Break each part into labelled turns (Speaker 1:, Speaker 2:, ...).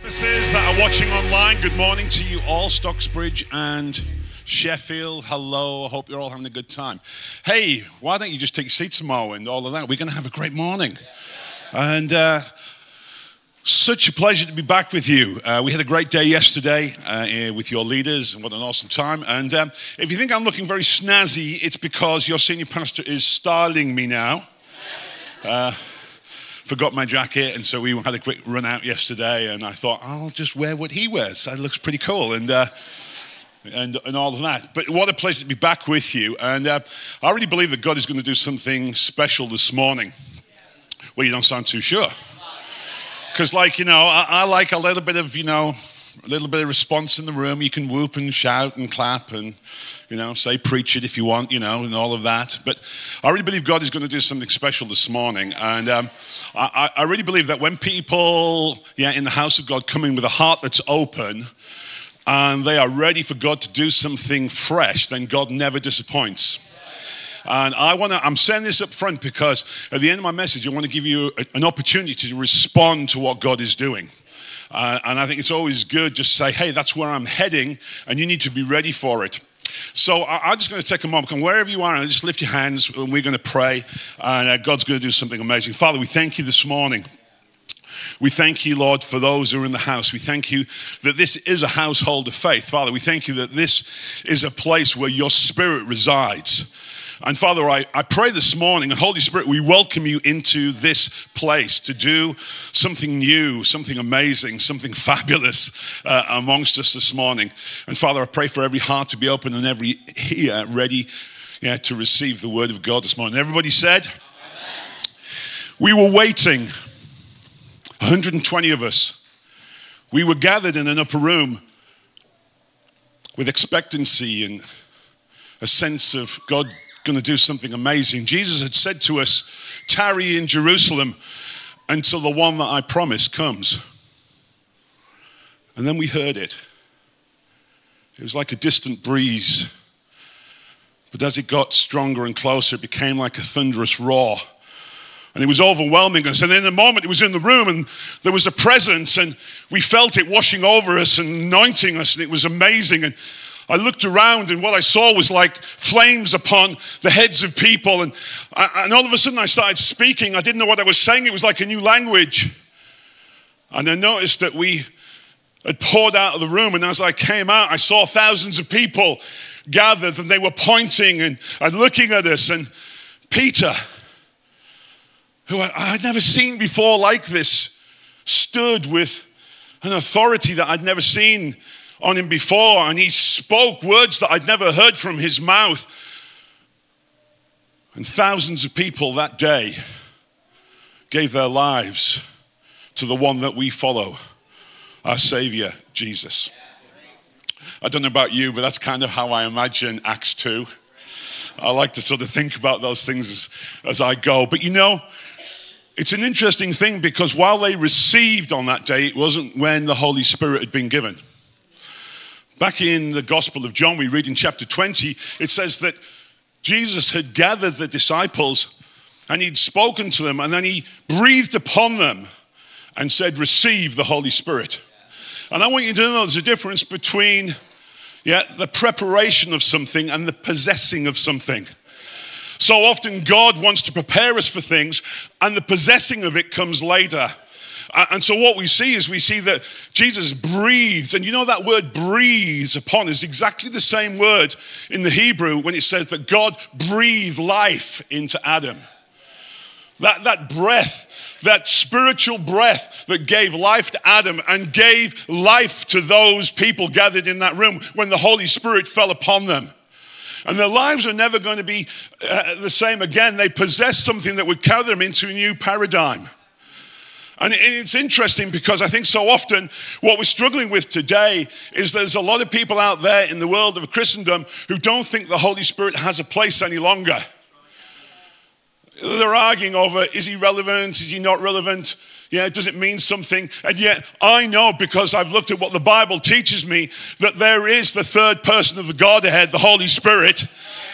Speaker 1: Services that are watching online, good morning to you all, Stocksbridge and Sheffield. Hello, I hope you're all having a good time. Hey, why don't you just take your seats tomorrow and all of that? We're going to have a great morning. And such a pleasure to be back with you. We had a great day yesterday with your leaders, and what an awesome time. And if you think I'm looking very snazzy, it's because your senior pastor is styling me now. Forgot my jacket, and so we had a quick run out yesterday, and I thought, I'll just wear what he wears. That looks pretty cool, and all of that. But what a pleasure to be back with you. And I really believe that God is going to do something special this morning. Well, you don't sound too sure. Because, I like a little bit of, a little bit of response in the room. You can whoop and shout and clap and, say preach it if you want, and all of that. But I really believe God is going to do something special this morning. And I really believe that when people, in the house of God come in with a heart that's open and they are ready for God to do something fresh, then God never disappoints. And I'm saying this up front because at the end of my message, I want to give you an opportunity to respond to what God is doing. And I think it's always good just to say, hey, that's where I'm heading, and you need to be ready for it. So I'm just going to take a moment, and wherever you are, and just lift your hands, and we're going to pray, and God's going to do something amazing. Father, we thank you this morning. We thank you, Lord, for those who are in the house. We thank you that this is a household of faith. Father, we thank you that this is a place where your Spirit resides. And Father, I pray this morning, and Holy Spirit, we welcome you into this place to do something new, something amazing, something fabulous amongst us this morning. And Father, I pray for every heart to be open and every ear ready to receive the word of God this morning. Everybody said? Amen. We were waiting, 120 of us. We were gathered in an upper room with expectancy and a sense of God going to do something amazing. Jesus had said to us, tarry in Jerusalem until the one that I promised comes. And then we heard it. It was like a distant breeze. But as it got stronger and closer, it became like a thunderous roar. And it was overwhelming us. And in a moment, it was in the room, and there was a presence, and we felt it washing over us and anointing us, and it was amazing. And I looked around, and what I saw was like flames upon the heads of people. And all of a sudden I started speaking. I didn't know what I was saying. It was like a new language. And I noticed that we had poured out of the room. And as I came out, I saw thousands of people gathered, and they were pointing and looking at us. And Peter, who I had never seen before like this, stood with an authority that I'd never seen on him before, and he spoke words that I'd never heard from his mouth. And thousands of people that day gave their lives to the one that we follow, our Savior, Jesus. I don't know about you, but that's kind of how I imagine Acts 2. I like to sort of think about those things as I go. But it's an interesting thing, because while they received on that day, it wasn't when the Holy Spirit had been given. Back in the Gospel of John, we read in chapter 20, it says that Jesus had gathered the disciples and he'd spoken to them, and then he breathed upon them and said, receive the Holy Spirit. And I want you to know there's a difference between the preparation of something and the possessing of something. So often God wants to prepare us for things, and the possessing of it comes later. And so what we see that Jesus breathes, and that word breathes upon is exactly the same word in the Hebrew when it says that God breathed life into Adam. That breath, that spiritual breath that gave life to Adam and gave life to those people gathered in that room when the Holy Spirit fell upon them. And their lives are never going to be the same again. They possess something that would carry them into a new paradigm. And it's interesting, because I think so often what we're struggling with today is there's a lot of people out there in the world of Christendom who don't think the Holy Spirit has a place any longer. They're arguing over, is he relevant? Is he not relevant? Does it mean something? And yet I know, because I've looked at what the Bible teaches me, that there is the third person of the Godhead, the Holy Spirit.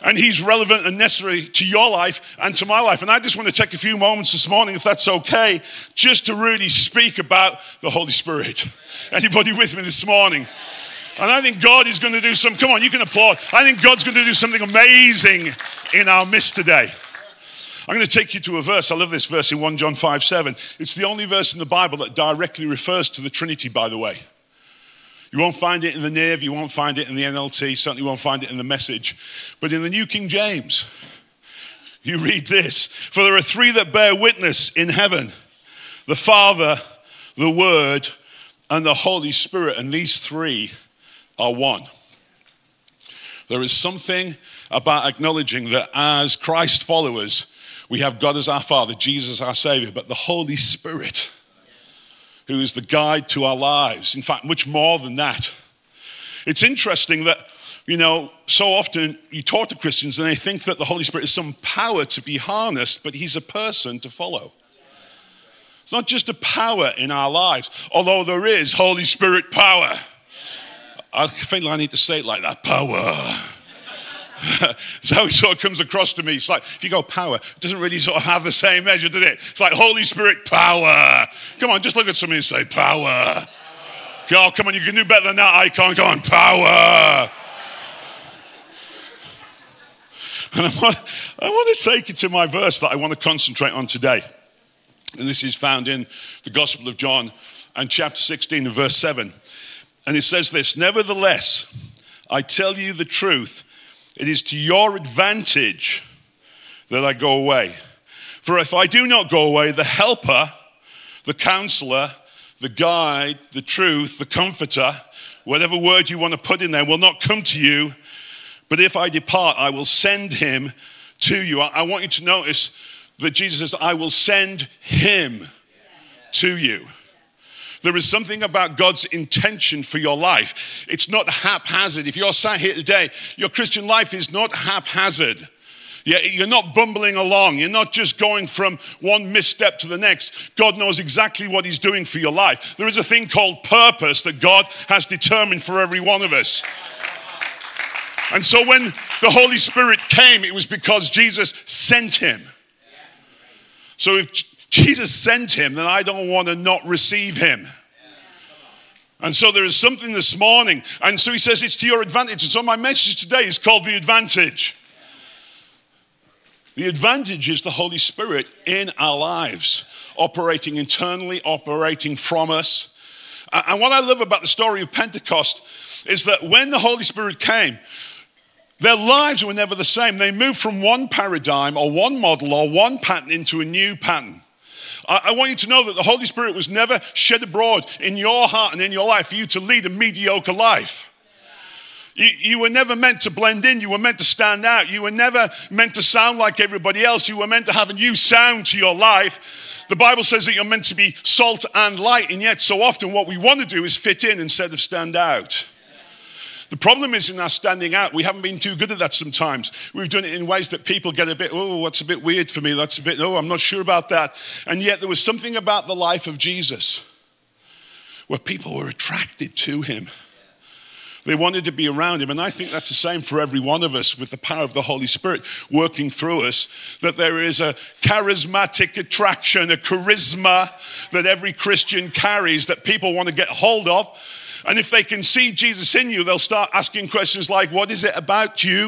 Speaker 1: And he's relevant and necessary to your life and to my life. And I just want to take a few moments this morning, if that's okay, just to really speak about the Holy Spirit. Anybody with me this morning? And I think God is going to do come on, you can applaud. I think God's going to do something amazing in our midst today. I'm going to take you to a verse. I love this verse in 1 John 5:7. It's the only verse in the Bible that directly refers to the Trinity, by the way. You won't find it in the NIV, you won't find it in the NLT, certainly won't find it in the Message. But in the New King James, you read this: for there are three that bear witness in heaven, the Father, the Word, and the Holy Spirit, and these three are one. There is something about acknowledging that as Christ followers, we have God as our Father, Jesus our Savior, but the Holy Spirit, who is the guide to our lives. In fact, much more than that. It's interesting that, so often you talk to Christians and they think that the Holy Spirit is some power to be harnessed, but he's a person to follow. It's not just a power in our lives, although there is Holy Spirit power. I feel I need to say it like that, power. It's how it sort of comes across to me. It's like, if you go power, it doesn't really sort of have the same measure, does it? It's like Holy Spirit power. Come on, just look at somebody and say, power. Oh, come on, you can do better than that icon. Come on, power. And I want to take you to my verse that I want to concentrate on today. And this is found in the Gospel of John and chapter 16 and verse 7. And it says this: nevertheless, I tell you the truth, it is to your advantage that I go away. For if I do not go away, the helper, the counselor, the guide, the truth, the comforter, whatever word you want to put in there, will not come to you. But if I depart, I will send him to you. I want you to notice that Jesus says, I will send him to you. There is something about God's intention for your life. It's not haphazard. If you're sat here today, your Christian life is not haphazard. You're not bumbling along. You're not just going from one misstep to the next. God knows exactly what he's doing for your life. There is a thing called purpose that God has determined for every one of us. And so when the Holy Spirit came, it was because Jesus sent him. So if Jesus sent him, then I don't want to not receive him. And so there is something this morning. And so he says it's to your advantage. And so my message today is called The Advantage. The advantage is the Holy Spirit in our lives, operating internally, operating from us. And what I love about the story of Pentecost is that when the Holy Spirit came, their lives were never the same. They moved from one paradigm or one model or one pattern into a new pattern. I want you to know that the Holy Spirit was never shed abroad in your heart and in your life for you to lead a mediocre life. You were never meant to blend in. You were meant to stand out. You were never meant to sound like everybody else. You were meant to have a new sound to your life. The Bible says that you're meant to be salt and light, and yet so often what we want to do is fit in instead of stand out. The problem is in our standing out, we haven't been too good at that sometimes. We've done it in ways that people get a bit, oh, what's a bit weird for me? That's a bit, oh, I'm not sure about that. And yet there was something about the life of Jesus where people were attracted to him. They wanted to be around him. And I think that's the same for every one of us with the power of the Holy Spirit working through us, that there is a charismatic attraction, a charisma that every Christian carries that people want to get hold of. And if they can see Jesus in you, they'll start asking questions like, what is it about you?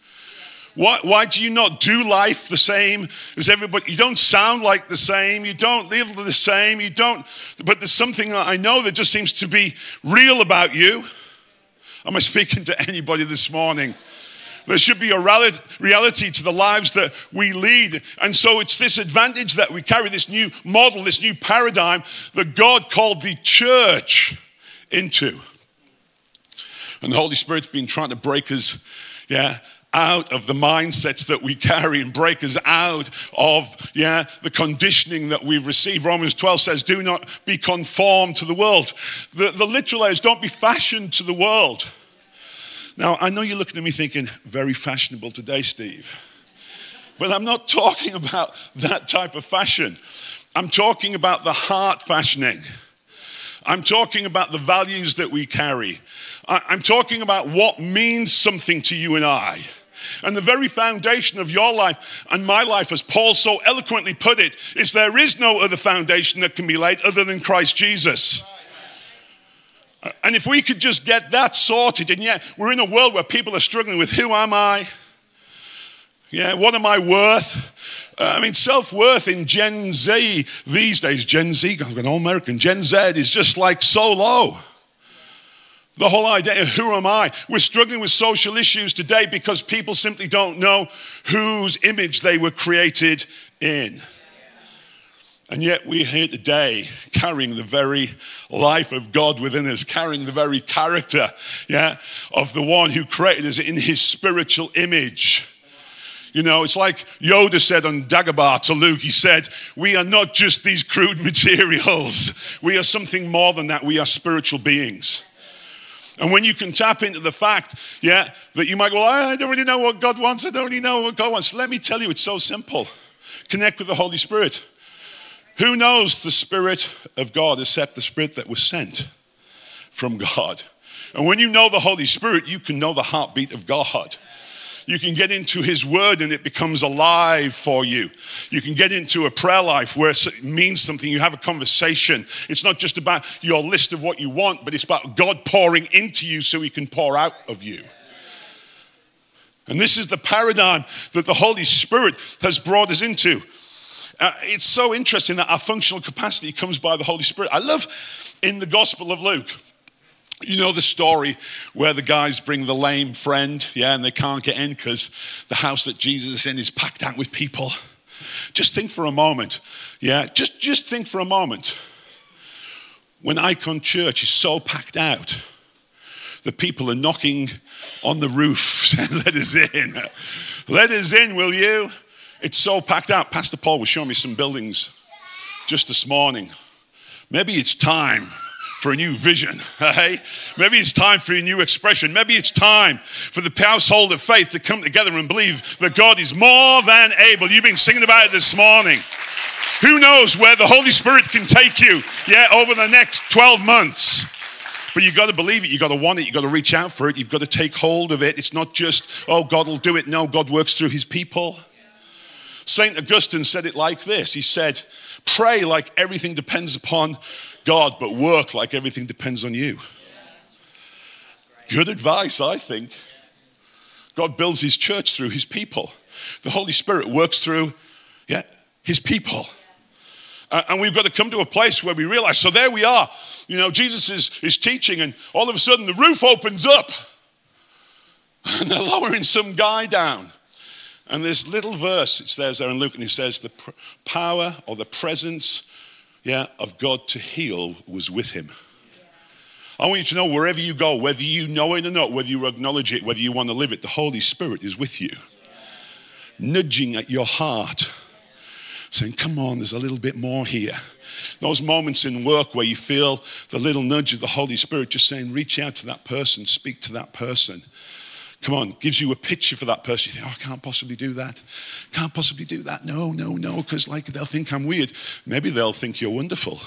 Speaker 1: Why do you not do life the same as everybody? You don't sound like the same. You don't live the same. But there's something that I know that just seems to be real about you. Am I speaking to anybody this morning? There should be a reality to the lives that we lead. And so it's this advantage that we carry, this new model, this new paradigm that God called the church into. And the Holy Spirit's been trying to break us, out of the mindsets that we carry and break us out of, the conditioning that we've received. Romans 12 says, do not be conformed to the world. The literal is, don't be fashioned to the world. Now, I know you're looking at me thinking, very fashionable today, Steve. But I'm not talking about that type of fashion. I'm talking about the heart fashioning. I'm talking about the values that we carry. I'm talking about what means something to you and I. And the very foundation of your life and my life, as Paul so eloquently put it, is there is no other foundation that can be laid other than Christ Jesus. And if we could just get that sorted, and yet we're in a world where people are struggling with, who am I? Yeah, what am I worth? Self-worth in Gen Z these days, Gen Z, I've got an all-American, Gen Z is just like so low. The whole idea of who am I? We're struggling with social issues today because people simply don't know whose image they were created in. And yet we're here today carrying the very life of God within us, carrying the very character, of the one who created us in his spiritual image. You know, it's like Yoda said on Dagobah to Luke. He said, we are not just these crude materials. We are something more than that. We are spiritual beings. And when you can tap into the fact, that you might go, I don't really know what God wants. I don't really know what God wants. Let me tell you, it's so simple. Connect with the Holy Spirit. Who knows the Spirit of God except the Spirit that was sent from God? And when you know the Holy Spirit, you can know the heartbeat of God. You can get into his word and it becomes alive for you. You can get into a prayer life where it means something. You have a conversation. It's not just about your list of what you want, but it's about God pouring into you so he can pour out of you. And this is the paradigm that the Holy Spirit has brought us into. It's so interesting that our functional capacity comes by the Holy Spirit. I love in the Gospel of Luke, you know the story where the guys bring the lame friend, and they can't get in because the house that Jesus is in is packed out with people. Just think for a moment, just think for a moment. When Icon Church is so packed out, the people are knocking on the roof saying, let us in. Let us in, will you? It's so packed out. Pastor Paul was showing me some buildings just this morning. Maybe it's time for a new vision, hey? Maybe it's time for a new expression. Maybe it's time for the household of faith to come together and believe that God is more than able. You've been singing about it this morning. Who knows where the Holy Spirit can take you, over the next 12 months. But you've got to believe it. You've got to want it. You've got to reach out for it. You've got to take hold of it. It's not just, God will do it. No, God works through his people. St. Augustine said it like this. He said, pray like everything depends upon God, but work like everything depends on you. Good advice, I think. God builds his church through his people. The Holy Spirit works through, his people. And we've got to come to a place where we realize, so there we are. Jesus is teaching, and all of a sudden the roof opens up. And they're lowering some guy down. And this little verse, it says there in Luke, and it says, the power or the presence of God to heal was with him. I want you to know wherever you go, whether you know it or not, whether you acknowledge it, whether you want to live it, the Holy Spirit is with you. Nudging at your heart, saying, come on, there's a little bit more here. Those moments in work where you feel the little nudge of the Holy Spirit just saying, reach out to that person, speak to that person. Come on, gives you a picture for that person. You think, I can't possibly do that. Can't possibly do that. No, because they'll think I'm weird. Maybe they'll think you're wonderful.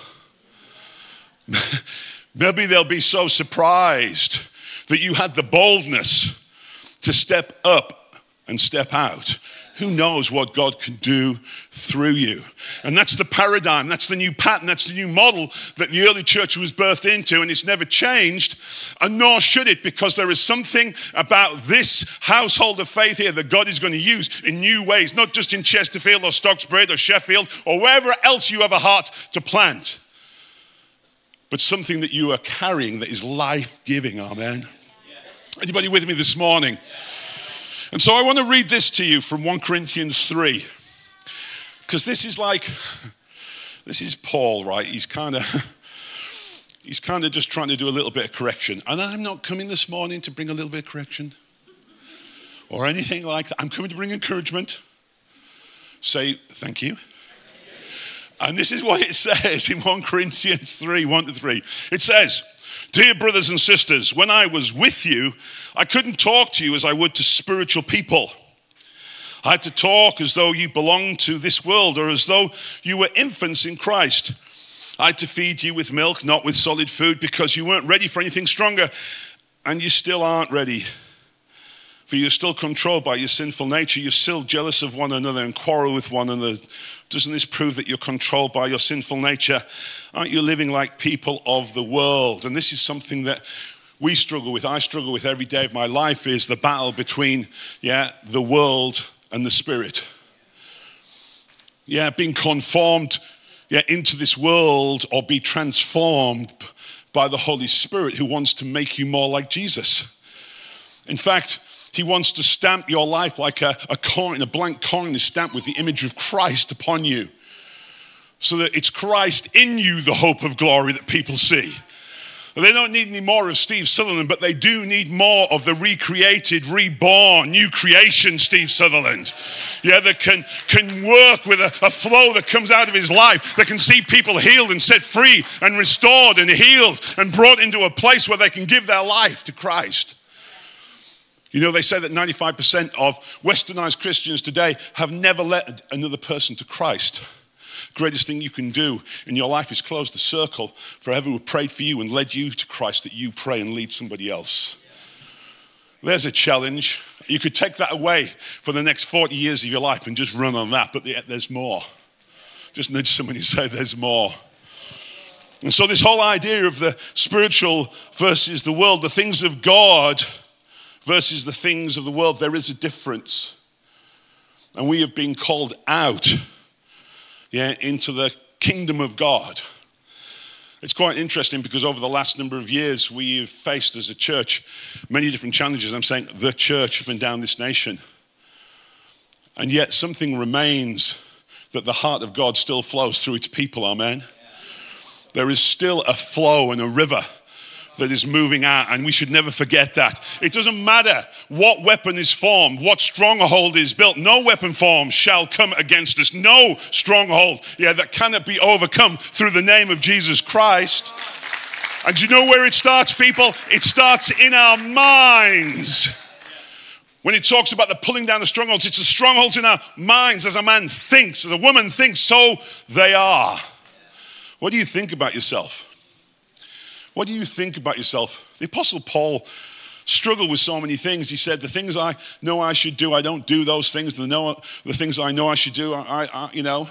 Speaker 1: Maybe they'll be so surprised that you had the boldness to step up and step out. Who knows what God can do through you? And that's the paradigm, that's the new pattern, that's the new model that the early church was birthed into, and it's never changed, and nor should it, because there is something about this household of faith here that God is going to use in new ways, not just in Chesterfield or Stocksbridge or Sheffield or wherever else you have a heart to plant, but something that you are carrying that is life-giving, amen? Anybody with me this morning? And so I want to read this to you from 1 Corinthians 3. Because this is Paul, right? He's kind of just trying to do a little bit of correction. And I'm not coming this morning to bring a little bit of correction or anything like that. I'm coming to bring encouragement. Say thank you. And this is what it says in 1 Corinthians 3, 1-3. It says, dear brothers and sisters, when I was with you, I couldn't talk to you as I would to spiritual people. I had to talk as though you belonged to this world or as though you were infants in Christ. I had to feed you with milk, not with solid food, because you weren't ready for anything stronger, and you still aren't ready For you're still controlled by your sinful nature. You're still jealous of one another and quarrel with one another. Doesn't this prove that you're controlled by your sinful nature? Aren't you living like people of the world? And this is something that we struggle with. I struggle with every day of my life, is the battle between, the world and the Spirit. Being conformed, into this world, or be transformed by the Holy Spirit, who wants to make you more like Jesus. In fact, he wants to stamp your life like a coin, a blank coin is stamped with the image of Christ upon you, so that it's Christ in you, the hope of glory that people see. They don't need any more of Steve Sutherland, but they do need more of the recreated, reborn, new creation Steve Sutherland. That can work with a flow that comes out of his life, that can see people healed and set free and restored and healed and brought into a place where they can give their life to Christ. They say that 95% of westernized Christians today have never led another person to Christ. Greatest thing you can do in your life is close the circle for everyone who prayed for you and led you to Christ, that you pray and lead somebody else. There's a challenge. You could take that away for the next 40 years of your life and just run on that, but there's more. Just nudge somebody and say, there's more. And so this whole idea of the spiritual versus the world, the things of God versus the things of the world, there is a difference. And we have been called out into the kingdom of God. It's quite interesting because over the last number of years, we've faced as a church many different challenges. I'm saying the church up and down this nation. And yet something remains, that the heart of God still flows through its people, amen? There is still a flow and a river that is moving out, and we should never forget that. It doesn't matter what weapon is formed, what stronghold is built. No weapon formed shall come against us. No stronghold, that cannot be overcome through the name of Jesus Christ. And you know where it starts, people? It starts in our minds. When it talks about the pulling down the strongholds, it's the strongholds in our minds. As a man thinks, as a woman thinks, so they are. What do you think about yourself? What do you think about yourself? The Apostle Paul struggled with so many things. He said, the things I know I should do, I don't do those things. The things I know I should do, the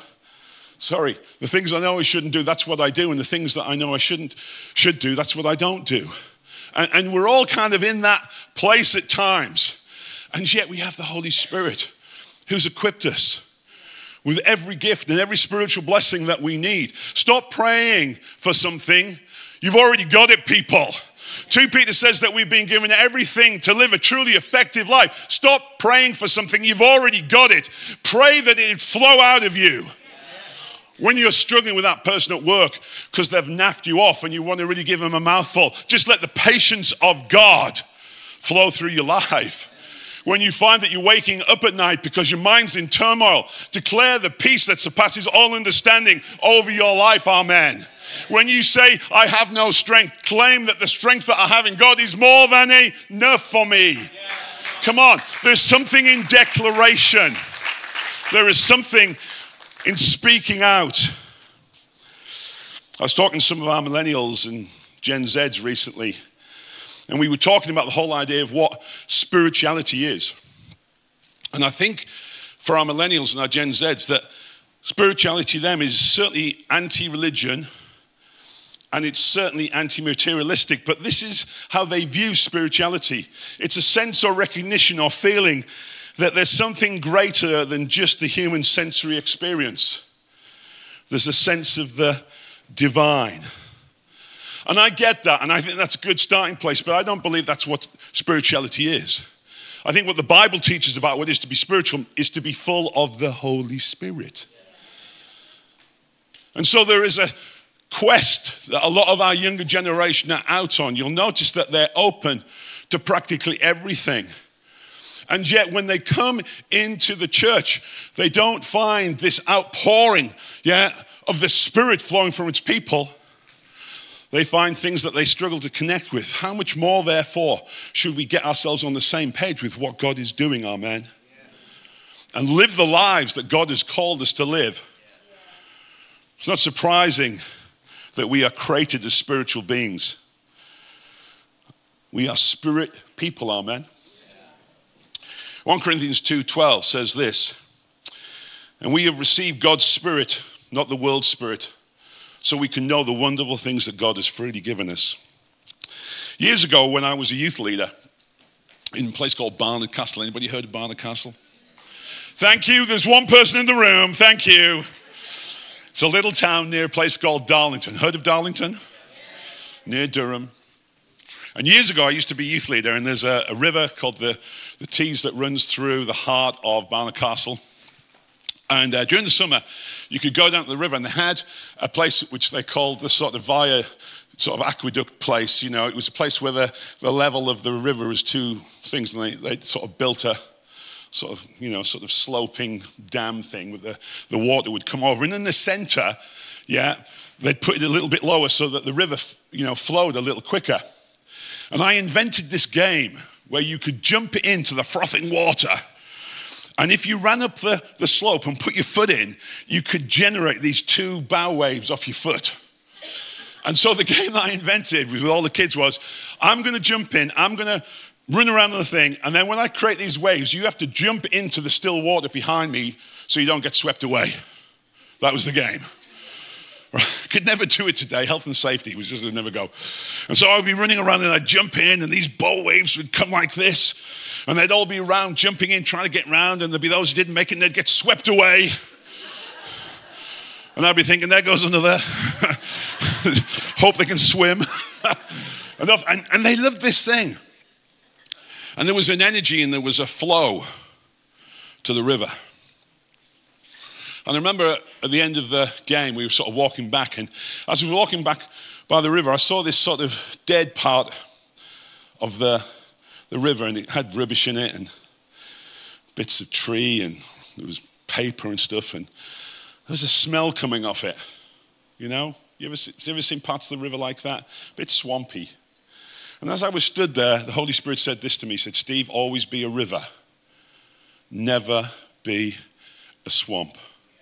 Speaker 1: things I know I shouldn't do, that's what I do. And the things that I know I should do, that's what I don't do. And we're all kind of in that place at times. And yet we have the Holy Spirit who's equipped us with every gift and every spiritual blessing that we need. Stop praying for something. You've already got it, people. 2 Peter says that we've been given everything to live a truly effective life. Stop praying for something. You've already got it. Pray that it flow out of you. When you're struggling with that person at work because they've naffed you off and you want to really give them a mouthful, just let the patience of God flow through your life. When you find that you're waking up at night because your mind's in turmoil, declare the peace that surpasses all understanding over your life, amen. When you say, I have no strength, claim that the strength that I have in God is more than enough for me. Come on, there's something in declaration. There is something in speaking out. I was talking to some of our millennials and Gen Zs recently, and we were talking about the whole idea of what spirituality is. And I think for our millennials and our Gen Zs that spirituality to them is certainly anti-religion, and it's certainly anti-materialistic, but this is how they view spirituality. It's a sense or recognition or feeling that there's something greater than just the human sensory experience. There's a sense of the divine. And I get that, and I think that's a good starting place, but I don't believe that's what spirituality is. I think what the Bible teaches about what is to be spiritual is to be full of the Holy Spirit. And so there is a quest that a lot of our younger generation are out on. You'll notice that they're open to practically everything. And yet when they come into the church, they don't find this outpouring, of the Spirit flowing from its people. They find things that they struggle to connect with. How much more, therefore, should we get ourselves on the same page with what God is doing, amen? And live the lives that God has called us to live. It's not surprising that we are created as spiritual beings. We are spirit people, amen? 1 Corinthians 2:12 says this, and we have received God's Spirit, not the world's spirit, so we can know the wonderful things that God has freely given us. Years ago, when I was a youth leader in a place called Barnard Castle, anybody heard of Barnard Castle? Thank you, there's one person in the room, thank you. It's a little town near a place called Darlington. Heard of Darlington? Near Durham. And years ago, I used to be youth leader, and there's a river called the Tees that runs through the heart of Barnard Castle. And during the summer, you could go down to the river, and they had a place which they called the sort of via sort of aqueduct place. You know, it was a place where the level of the river was two things, and they sort of built a sort of sloping dam thing with the water would come over. And in the center, they'd put it a little bit lower so that the river, flowed a little quicker. And I invented this game where you could jump into the frothing water. And if you ran up the slope and put your foot in, you could generate these two bow waves off your foot. And so the game that I invented with all the kids was, I'm going to jump in, I'm going to run around the thing, and then when I create these waves, you have to jump into the still water behind me so you don't get swept away. That was the game. Could never do it today. Health and safety was just would never go. And so I'd be running around and I'd jump in, and these bow waves would come like this, and they'd all be around jumping in, trying to get round, and there'd be those who didn't make it, and they'd get swept away. And I'd be thinking, there goes another. Hope they can swim. And they loved this thing. And there was an energy and there was a flow to the river. And I remember at the end of the game, we were sort of walking back. And as we were walking back by the river, I saw this sort of dead part of the river. And it had rubbish in it and bits of tree. And there was paper and stuff. And there was a smell coming off it. You know? You ever seen parts of the river like that? A bit swampy. And as I was stood there, the Holy Spirit said this to me. He said, Steve, always be a river. Never be a swamp.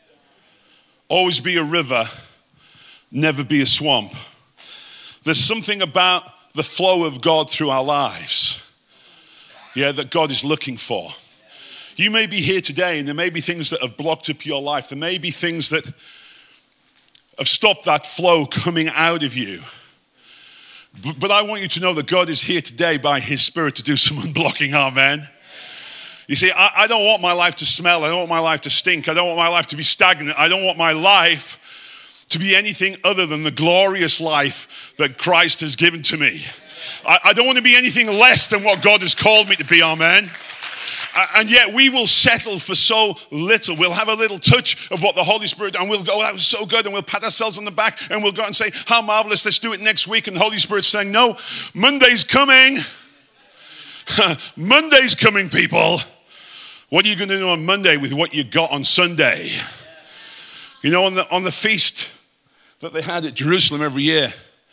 Speaker 1: Always be a river. Never be a swamp. There's something about the flow of God through our lives, that God is looking for. You may be here today, and there may be things that have blocked up your life. There may be things that have stopped that flow coming out of you. But I want you to know that God is here today by His Spirit to do some unblocking, amen. You see, I don't want my life to smell. I don't want my life to stink. I don't want my life to be stagnant. I don't want my life to be anything other than the glorious life that Christ has given to me. I don't want to be anything less than what God has called me to be, amen. And yet we will settle for so little. We'll have a little touch of what the Holy Spirit, and we'll go, that was so good, and we'll pat ourselves on the back, and we'll go and say, how marvelous, let's do it next week. And the Holy Spirit's saying, no, Monday's coming. Monday's coming, people. What are you going to do on Monday with what you got on Sunday? You know, on the feast that they had at Jerusalem every year,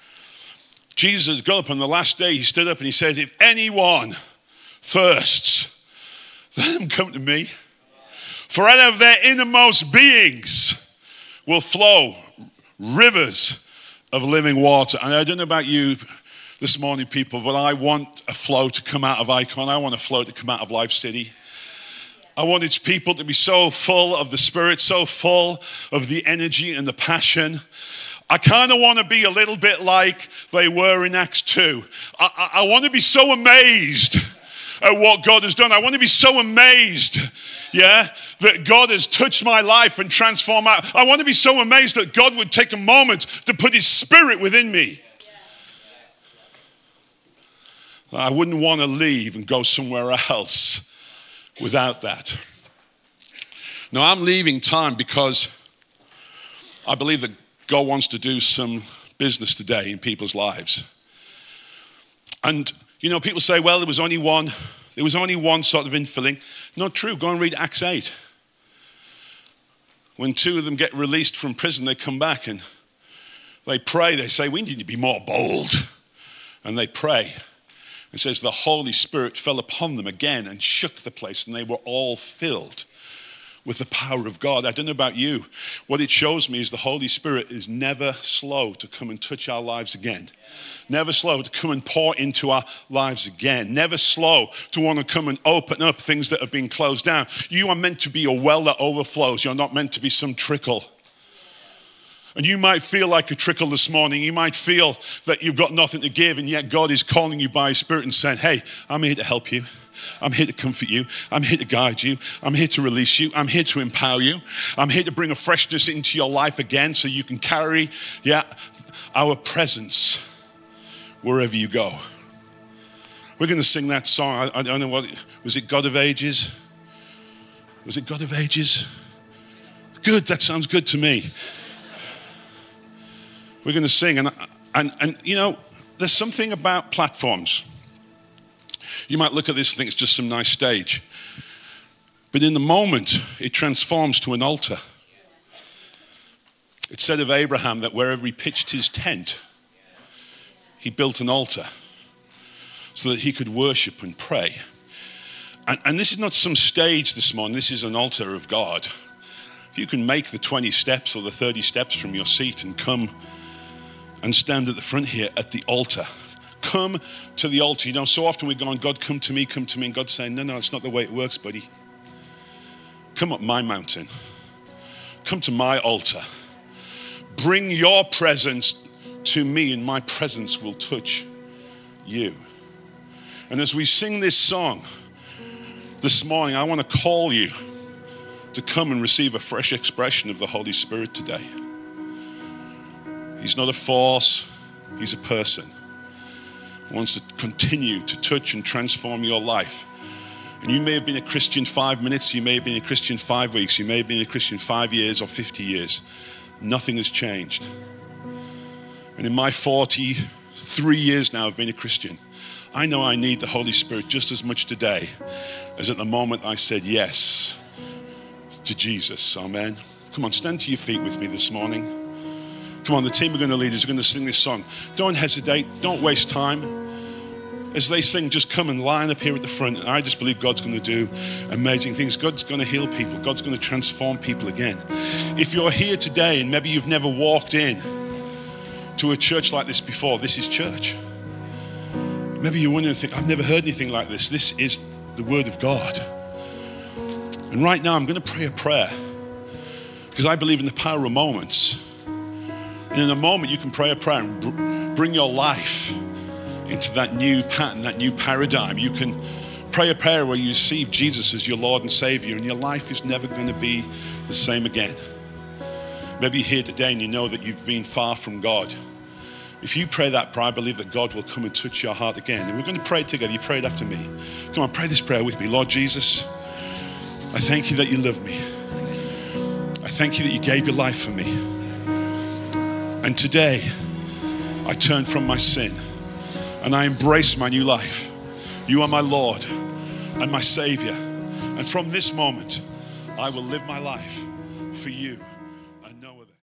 Speaker 1: Jesus got up on the last day, he stood up and he said, if anyone thirsts, let them come to me. For out of their innermost beings will flow rivers of living water. And I don't know about you this morning, people, but I want a flow to come out of Icon. I want a flow to come out of Life City. I want its people to be so full of the Spirit, so full of the energy and the passion. I kind of want to be a little bit like they were in Acts 2. I want to be so amazed at what God has done. I want to be so amazed, that God has touched my life and transformed my life. I want to be so amazed that God would take a moment to put His Spirit within me. I wouldn't want to leave and go somewhere else without that. Now, I'm leaving time because I believe that God wants to do some business today in people's lives. And you know, people say, well, there was only one sort of infilling. Not true. Go and read Acts 8. When two of them get released from prison, they come back and they pray. They say, we need to be more bold. And they pray. It says the Holy Spirit fell upon them again and shook the place, and they were all filled with the power of God. I don't know about you. What it shows me is the Holy Spirit is never slow to come and touch our lives again. Never slow to come and pour into our lives again. Never slow to want to come and open up things that have been closed down. You are meant to be a well that overflows. You're not meant to be some trickle. And you might feel like a trickle this morning. You might feel that you've got nothing to give, and yet God is calling you by His Spirit and saying, hey, I'm here to help you. I'm here to comfort you. I'm here to guide you. I'm here to release you. I'm here to empower you. I'm here to bring a freshness into your life again so you can carry, our presence wherever you go. We're going to sing that song. I don't know what, was it God of Ages? Was it God of Ages? Good, that sounds good to me. We're going to sing, and you know, there's something about platforms. You might look at this and think it's just some nice stage. But in the moment, it transforms to an altar. It said of Abraham that wherever he pitched his tent, he built an altar so that he could worship and pray. And this is not some stage this morning. This is an altar of God. If you can make the 20 steps or the 30 steps from your seat and come and stand at the front here at the altar. Come to the altar. You know, so often we're going, God, come to me. And God's saying, no, it's not the way it works, buddy. Come up my mountain. Come to my altar. Bring your presence to me, and my presence will touch you. And as we sing this song this morning, I want to call you to come and receive a fresh expression of the Holy Spirit today. He's not a force, He's a person. He wants to continue to touch and transform your life. And you may have been a Christian 5 minutes, you may have been a Christian 5 weeks, you may have been a Christian 5 years or 50 years. Nothing has changed. And in my 43 years now of being a Christian, I know I need the Holy Spirit just as much today as at the moment I said yes to Jesus. Amen. Come on, stand to your feet with me this morning. Come on, the team are going to lead us. We're going to sing this song. Don't hesitate. Don't waste time. As they sing, just come and line up here at the front. And I just believe God's going to do amazing things. God's going to heal people. God's going to transform people again. If you're here today and maybe you've never walked in to a church like this before, this is church. Maybe you're wondering, I've never heard anything like this. This is the Word of God. And right now, I'm going to pray a prayer because I believe in the power of moments. And in a moment, you can pray a prayer and bring your life into that new pattern, that new paradigm. You can pray a prayer where you receive Jesus as your Lord and Savior, and your life is never going to be the same again. Maybe you're here today and you know that you've been far from God. If you pray that prayer, I believe that God will come and touch your heart again. And we're going to pray together. You pray it after me. Come on, pray this prayer with me. Lord Jesus, I thank you that you love me. I thank you that you gave your life for me. And today, I turn from my sin and I embrace my new life. You are my Lord and my Savior. And from this moment, I will live my life for you.